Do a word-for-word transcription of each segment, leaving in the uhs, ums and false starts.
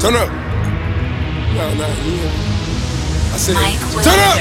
Turn up. No, no, yeah. I said, turn up.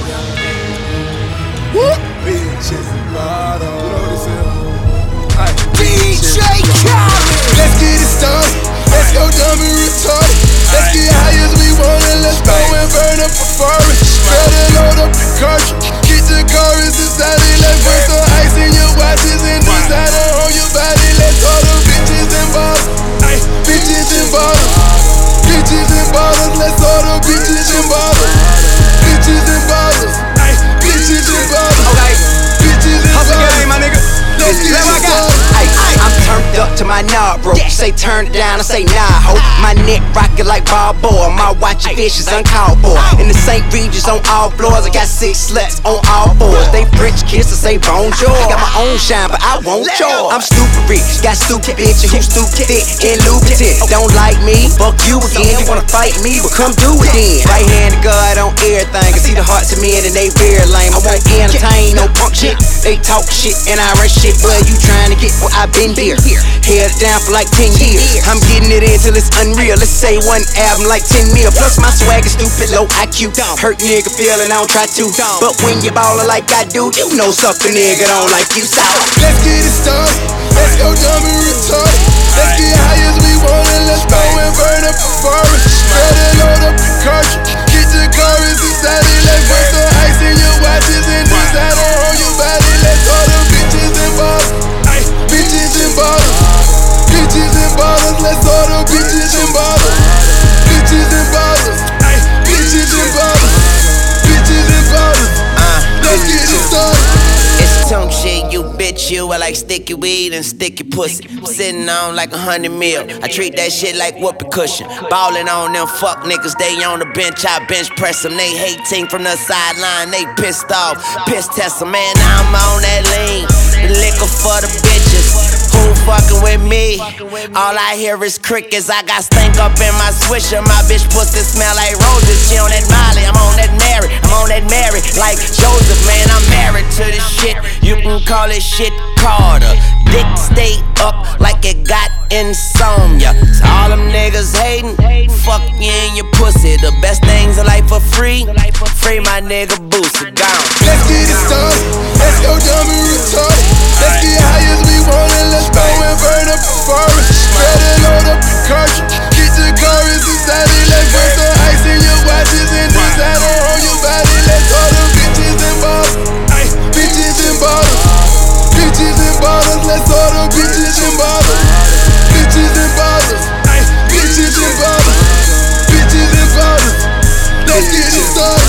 Whoop. Bitches and bottles. You know what it said? Alright. D J Khaled. Let's get it started. Let's go dumb and retarded. Let's get high as we want and let's go and burn up a forest. Better load up the cartridge. Get your chorus inside it. Let's put some ice in your watches and designer on your body. Let's all the bitches and bottles. Bitches and bottles. Bitches and bottles. Let's all the bitches and bottles. Bitches and bottles. Bitches and bottles. Okay. Bitches and Hustle bottles. game, my nigga. Let's get it started. I'm turned up to my knob, bro. Say turn it down, I say nah, ho. My neck rockin' like Balboa. My watch fishes uncalled for. In the Saint Regis on all floors, I got six sluts on all fours. They French kiss and say bonjour. Got my own shine, but I won't yours. I'm stupid rich, got stupid bitches who stupid thick and lubricant. Don't like me, fuck you again. You wanna fight me, but come do it then. Right hand to God on everything. I see the hearts of men and they very lame. I won't entertain no punk shit. They talk shit and I run shit, but you trying to get what I've been here. Held down for like ten years. I'm getting it in till it's unreal. Let's say one album like ten mil. Plus my swag is stupid, low I Q. Hurt nigga feeling, I don't try to. But when you ballin' like I do, you know suck a nigga don't like you. So let's get it started. Let's go dumb and retarded. Let's get high as we want and let's go and burn up a forest. Better load up the cartridge. Get your chorus inside it. Let's put some ice in your watches and designer on your body. Let's all the bitches and bottles. Bitches and bottles. Bitches and bottles. Let's all the bitches and bottles. Bitches and bottles. Bitches and bottles. Bitches and bottles. Let's get it started. It's some shit, you bitch, you. I like sticky weed and sticky pussy. I'm sitting on like a hundred mil. I treat that shit like whoopee cushion. Ballin' on them fuck niggas, they on the bench, I bench press them. They hating from the sideline, they pissed off. Piss test them, man, I'm on that lean. The liquor for the bitches. Who fucking with me? All I hear is crickets. I got stink up in my swisher. My bitch pussy smell like roses. She on that Molly, I'm on that Mary. I'm on that Mary like Joseph, man. I'm married to this shit. You can call it shit Carter. Dick stay up like it got insomnia. So all them niggas hating, fuck you and your pussy. The best things in life for free. Free my nigga Boosie, gone. Let's get it started. Let's go dumb and retarded. Let's get high as we want and let's go and burn up a forest. Better load up the cartridge. Get your chorus inside it. Let's put some ice in your watches and designer on your body. Let's all the bitches and bottles. Bitches and bottles. Bitches and bottles. Let's all the bitches and bottles. Bitches and bottles. Bitches and bottles. Bitches and bottles. Let's get it started.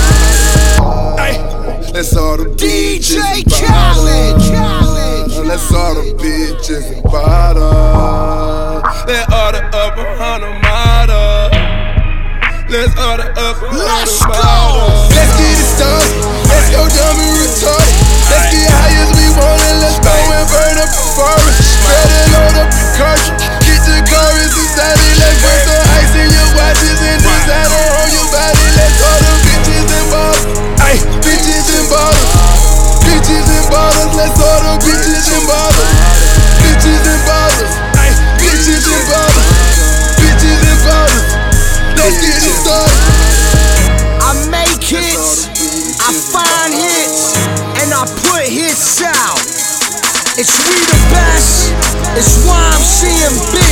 Let's all the D J bitches and Khaled. bottles. Let's all the bitches and bottles. Let's all the upper hundred models. Let's all the upper hundred models. Let's get it started. Let's go dumb and retarded. Let's get high as we want and let's go and burn up a forest. Better load up the cartridge. Get your chorus inside it. Let's put some ice in your watches and designer on your body. Let's all the bitches and bottles. Bitches and bottles. Bitches and bottles. Let's all the bitches and bottles. Bitches and bottles. Bitches and bottles. Bitches and bottles. Let's get it started. I make hits, I find hits, and I put hits out. It's we the best, it's why I'm seeing big.